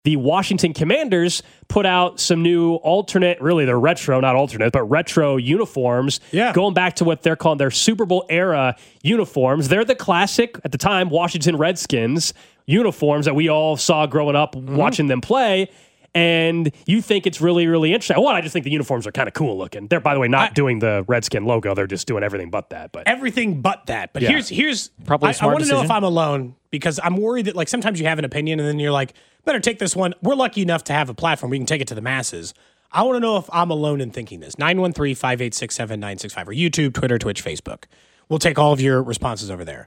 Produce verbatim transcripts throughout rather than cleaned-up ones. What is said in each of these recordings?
the Washington Commanders put out some new alternate, really they're retro, not alternate, but retro uniforms, yeah. going back to what they're calling their Super Bowl era uniforms. They're the classic, at the time, Washington Redskins uniforms that we all saw growing up mm-hmm. watching them play. And you think it's really, really interesting. Well, I just think the uniforms are kind of cool looking. They're, by the way, not I, doing the Redskin logo. They're just doing everything but that. But everything but that. But yeah. here's here's probably a I, smart I want to know decision. if I'm alone because I'm worried that like sometimes you have an opinion and then you're like, better take this one. We're lucky enough to have a platform where we can take it to the masses. I want to know if I'm alone in thinking this. nine one three, five eight six, seven nine six five or YouTube, Twitter, Twitch, Facebook. We'll take all of your responses over there.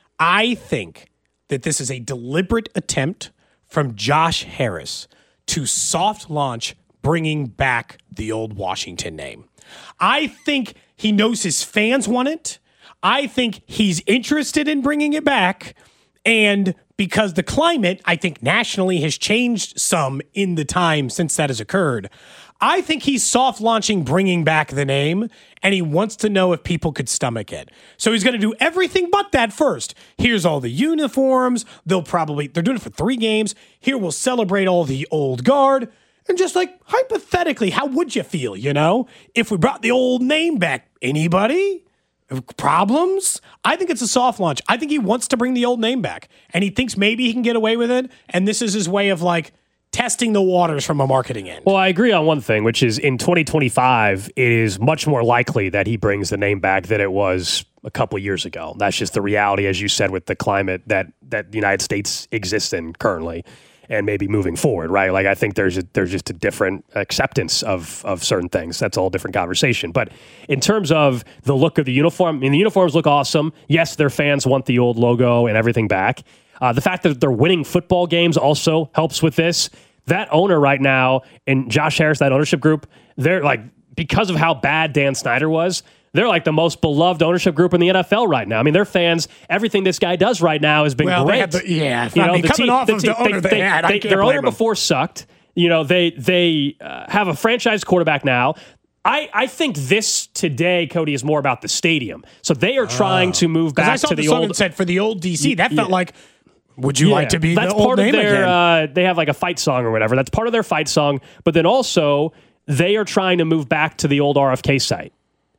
I think that this is a deliberate attempt from Josh Harris to soft launch bringing back the old Washington name. I think he knows his fans want it. I think he's interested in bringing it back. And because the climate, I think nationally has changed some in the time since that has occurred, I think he's soft launching bringing back the name, and he wants to know if people could stomach it. So he's going to do everything but that first. Here's all the uniforms. They'll probably, they're doing it for three games. Here we'll celebrate all the old guard. And just like hypothetically, how would you feel, you know, if we brought the old name back? Anybody? Problems? I think it's a soft launch. I think he wants to bring the old name back, and he thinks maybe he can get away with it. And this is his way of like testing the waters from a marketing end. Well, I agree on one thing, which is in twenty twenty-five, it is much more likely that he brings the name back than it was a couple years ago. That's just the reality, as you said, with the climate that, that the United States exists in currently. And maybe moving forward, right? Like I think there's a, there's just a different acceptance of of certain things. That's a whole different conversation. But in terms of the look of the uniform, I mean, the uniforms look awesome. Yes, their fans want the old logo and everything back. Uh, the fact that they're winning football games also helps with this. That owner right now, and Josh Harris, that ownership group, they're like, because of how bad Dan Snyder was, they're like the most beloved ownership group in the N F L right now. I mean, their fans, everything this guy does right now has been well, great. The, yeah, you I know, mean, the coming team, off the of team, the owner they, they had, they, I can't their owner them. before sucked. You know, they they uh, have a franchise quarterback now. I, I think this today, Cody, is more about the stadium. So they are trying oh. to move back I saw to the, the song old. And said for the old D C, that felt yeah. like. Would you yeah, like to be that's the old part name of their, again? Uh, they have like a fight song or whatever. That's part of their fight song. But then also, they are trying to move back to the old R F K site,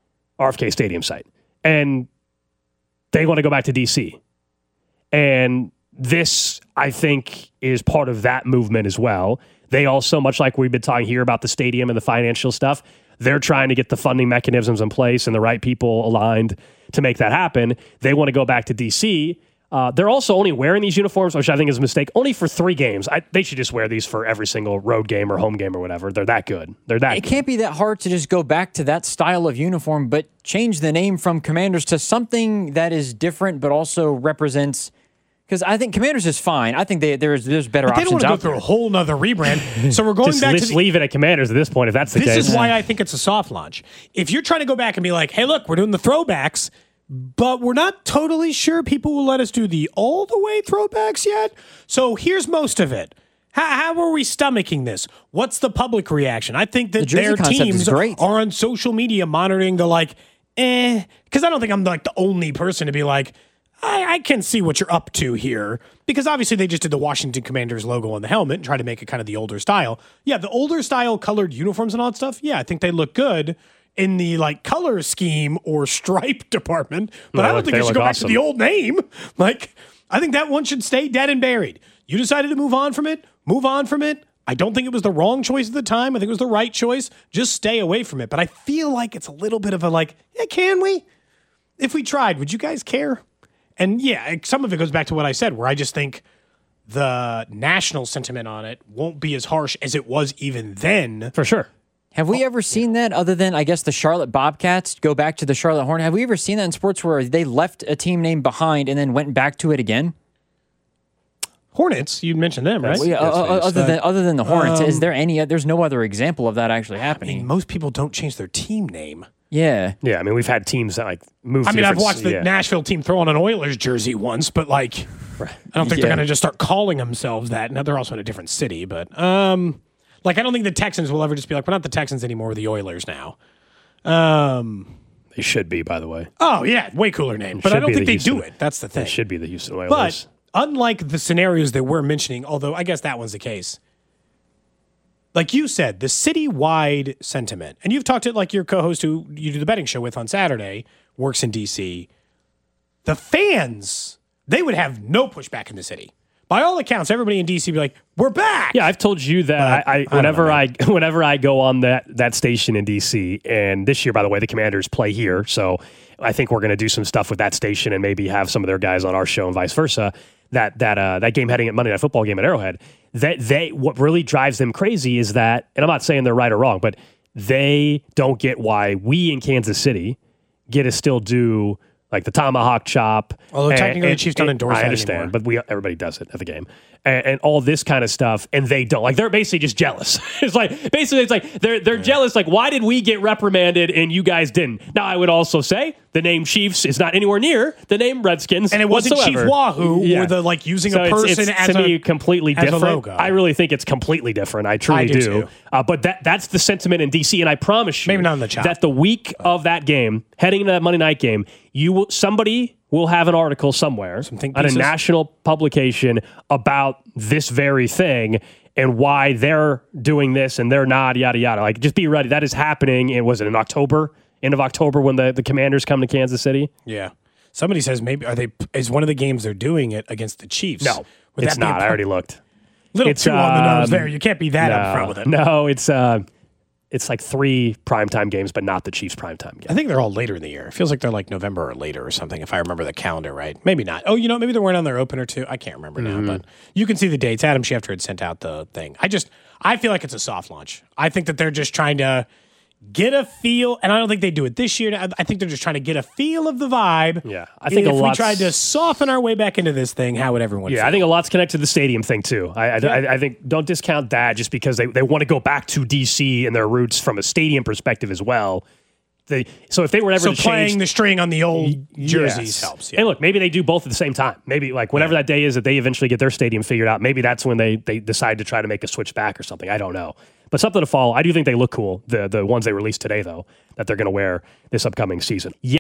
R F K Stadium site. And they want to go back to D C. And this, I think, is part of that movement as well. They also, much like we've been talking here about the stadium and the financial stuff, they're trying to get the funding mechanisms in place and the right people aligned to make that happen. They want to go back to D C. Uh, they're also only wearing these uniforms, which I think is a mistake, only for three games. I, they should just wear these for every single road game or home game or whatever. They're that good. They're that It good. can't be that hard to just go back to that style of uniform, but change the name from Commanders to something that is different, but also represents... Because I think Commanders is fine. I think they, there's there's better but they options don't out want to go there. through a whole nother rebrand. So we're going just, back just to the, leave it at Commanders at this point, if that's the this case. This is why I think it's a soft launch. If you're trying to go back and be like, hey, look, we're doing the throwbacks, but we're not totally sure people will let us do the all the way throwbacks yet. So here's most of it. How, how are we stomaching this? What's the public reaction? I think that The jersey their concept is teams great. are on social media monitoring the like, eh, because I don't think I'm like the only person to be like, I, I can see what you're up to here. Because obviously they just did the Washington Commanders logo on the helmet and tried to make it kind of the older style. Yeah, the older style colored uniforms and all that stuff, yeah, I think they look good in the like color scheme or stripe department. But No, I don't look, think they they should look go back awesome. to the old name. Like, I think that one should stay dead and buried. You decided to move on from it, move on from it. I don't think it was the wrong choice at the time. I think it was the right choice. Just stay away from it. But I feel like it's a little bit of a like, yeah, can we? If we tried, would you guys care? And yeah, some of it goes back to what I said, where I just think the national sentiment on it won't be as harsh as it was even then. For sure. Have we ever seen that other than, I guess, the Charlotte Bobcats go back to the Charlotte Hornets? Have we ever seen that in sports where they left a team name behind and then went back to it again? Hornets, you mentioned them, right? Well, yeah, That's uh, what you other said. than other than the Hornets, Um, is there any? There's no other example of that actually I happening. mean, most people don't change their team name. Yeah, Yeah, I mean, we've had teams that like move. I to mean, I've different- watched the yeah. Nashville team throw on an Oilers jersey once, but like, I don't think Yeah. they're going to just start calling themselves that. Now they're also in a different city, but um, like, I don't think the Texans will ever just be like, we're not the Texans anymore, we're the Oilers now. Um, They should be, by the way. oh yeah, way cooler name, but I should don't be think the they do Houston- it. That's the thing. They should be the Houston Oilers. But unlike the scenarios that we're mentioning, although I guess that one's the case, like you said, the citywide sentiment, and you've talked to like your co-host who you do the betting show with on Saturday, works in D C. The fans, they would have no pushback in the city. By all accounts, everybody in D C would be like, "We're back." Yeah, I've told you that But I, I I whenever know, I whenever I go on that that station in D C, and this year, by the way, the Commanders play here, so I think we're going to do some stuff with that station and maybe have some of their guys on our show and vice versa. That that uh, that game heading at Monday Night Football game at Arrowhead, that they what really drives them crazy is that, and I'm not saying they're right or wrong, but they don't get why we in Kansas City get to still do like the tomahawk chop. Although and- technically and- the Chiefs don't and- endorse I that understand, anymore. but we everybody does it at the game, and, and all this kind of stuff, and they don't. Like they're basically just jealous. It's like basically it's like they're they're yeah. jealous. Like why did we get reprimanded and you guys didn't? Now I would also say the name Chiefs is not anywhere near the name Redskins, and it wasn't whatsoever. Chief Wahoo Yeah. or the like using So a it's- person it's, as to a me completely as a different. logo. I really think it's completely different. I truly I do too. Uh, but that that's the sentiment in D C, and I promise you, Maybe not in the chop. that the week of that game, heading into that Monday night game, you will somebody will have an article somewhere think on a pieces? national publication about this very thing and why they're doing this and they're not, yada yada. Like, just be ready. That is happening. And was it in October? End of October when the, the Commanders come to Kansas City? Yeah. Somebody says maybe are they is one of the games they're doing it against the Chiefs? No, Would it's that be a not. I pro- already looked. little It's, too on the nose um, there. You can't be that no, upfront with it. No, it's uh, it's like three primetime games, but not the Chiefs primetime game. I think they're all later in the year. It feels like they're like November or later or something, if I remember the calendar right. Maybe not. Oh, you know, maybe they're wearing on their opener too. I can't remember Mm-hmm. now, but you can see the dates. Adam Schefter had sent out the thing. I just, I feel like it's a soft launch. I think that they're just trying to get a feel, and I don't think they do it this year. I I think they're just trying to get a feel of the vibe. Yeah, I think if a we lot's- tried to soften our way back into this thing, how would everyone Yeah, feel? I think a lot's connected to the stadium thing too. I, I, I, I think don't discount that just because they, they want to go back to D C and their roots from a stadium perspective as well. They, so if they were ever so to playing change the string on the old jerseys Yes. helps. Yeah. And look, maybe they do both at the same time. Maybe like whenever that day is that they eventually get their stadium figured out, maybe that's when they they decide to try to make a switch back or something. I don't know. But something to follow. I do think they look cool. The the ones they released today though, that they're going to wear this upcoming season. Yeah.